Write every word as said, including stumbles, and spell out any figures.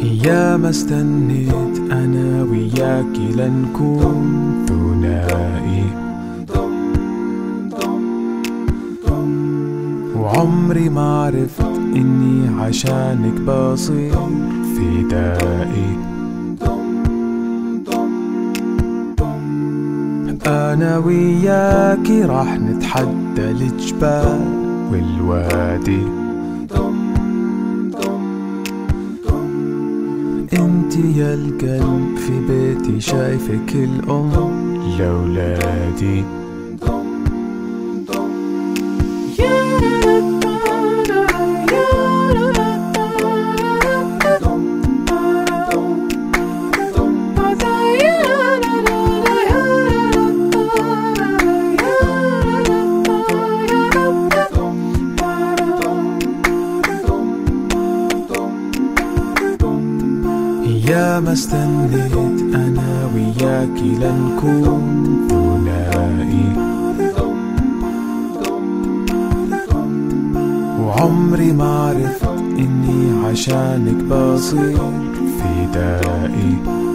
يا ما استنيت أنا وياكي لنكون ثنائي، وعمري ما عرفت إني عشانك بصير فدائي. أنا وياكي راح نتحدى الجبال والوادي، انتي يا القلب في بيتي شايفك الأم لأولادي. يا ما استنيت أنا وياكي لنكون ثنائي، وعمري ما عرفت إني عشانك بصير فدائي.